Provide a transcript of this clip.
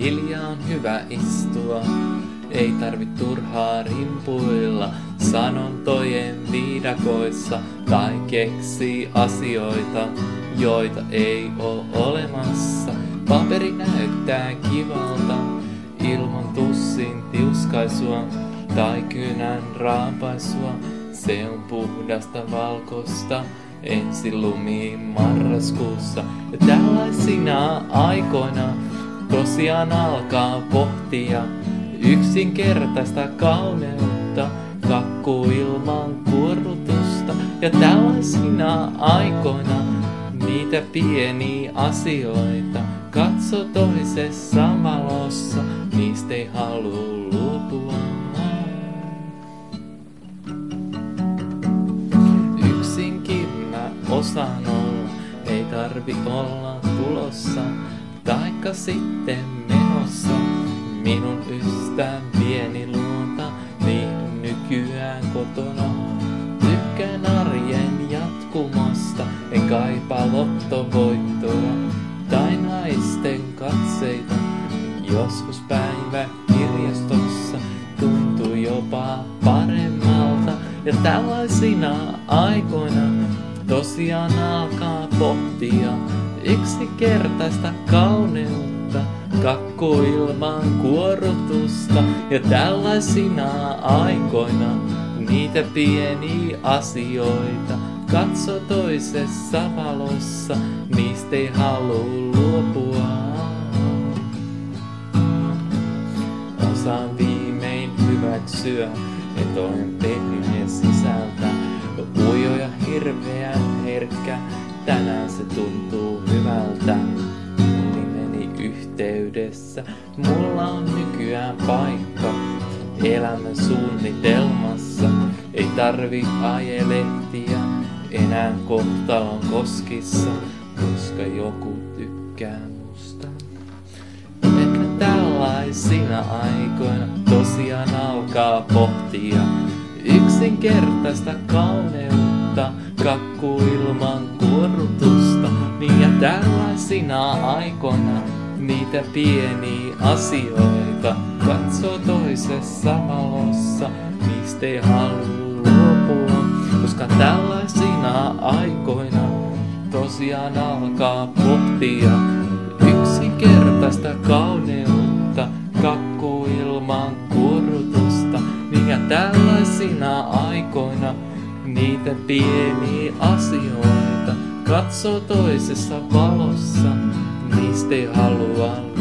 Hiljaa on hyvä istua, ei tarvit turhaa rimpuilla sanontojen viidakoissa tai keksii asioita, joita ei oo olemassa. Paperi näyttää kivalta ilman tussin tiuskaisua tai kynän raapaisua. Se on puhdasta valkosta ensi lumiin marraskuussa. Ja tällaisina aikoina tosiaan alkaa pohtia yksinkertaista kauneutta, kakku ilman kuorrutusta. Ja tällaisina aikoina niitä pieniä asioita katso toisessa valossa, niistä ei halua luopua. Yksinkin mä osaan olla, ei tarvi olla tulossa, taikka sitten menossa. Minun ystävän pieni luonta, niin nykyään kotona. Tykkään arjen jatkumosta, en kaipaa lottovoittoa tai naisten katseita. Joskus päivä kirjastossa tuntuu jopa paremmalta. Ja tällaisina aikoina tosiaan alkaa pohtia yksinkertaista kauneutta, kakku ilman kuorrutusta. Ja tällaisina aikoina niitä pieniä asioita katso toisessa valossa, niistä ei halua luopua. Osaan viimein hyväksyä, et olen pehmeä sisältä, ujo ja hirveän herkkä. Tänään se tuntuu hyvältä, nimeni yhteydessä. Mulla on nykyään paikka elämän suunnitelmassa. Ei tarvi ajelehtiä enää kohtalon koskissa, koska joku tykkää musta. Ehkä tällaisina aikoina tosiaan alkaa pohtia yksinkertaista kauneutta, kakku ilman kuorrutusta. Niin ja tällaisina aikoina niitä pieniä asioita katsoo toisessa valossa, niistä ei halua luopua. Koska tällaisina aikoina tosiaan alkaa pohtia yksinkertaista kauneutta, kakku ilman kuorrutusta. Niin ja tällaisina aikoina niitä pieniä asioita katsoo toisessa valossa, niistä ei halua